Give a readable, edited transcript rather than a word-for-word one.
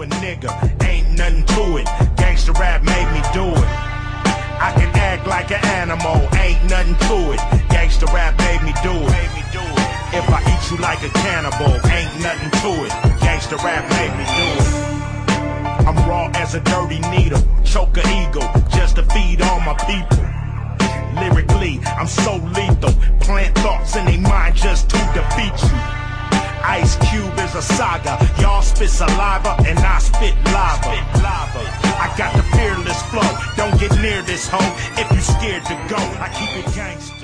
a nigga, ain't nothing to it. Gangsta rap made me do it. I can act like an animal, ain't nothing to it. Gangsta rap made me do it. If I eat you like a cannibal, ain't nothing to it. Gangsta rap made me do it. I'm raw as a dirty needle, choke a eagle, just to feed all my people. Lyrically, I'm so lethal, plant thoughts in their mind just to defeat you. Ice Cube is a saga, y'all spit saliva and I spit lava. I got the fearless flow, don't get near this hoe if you scared to go. I keep it gangsta.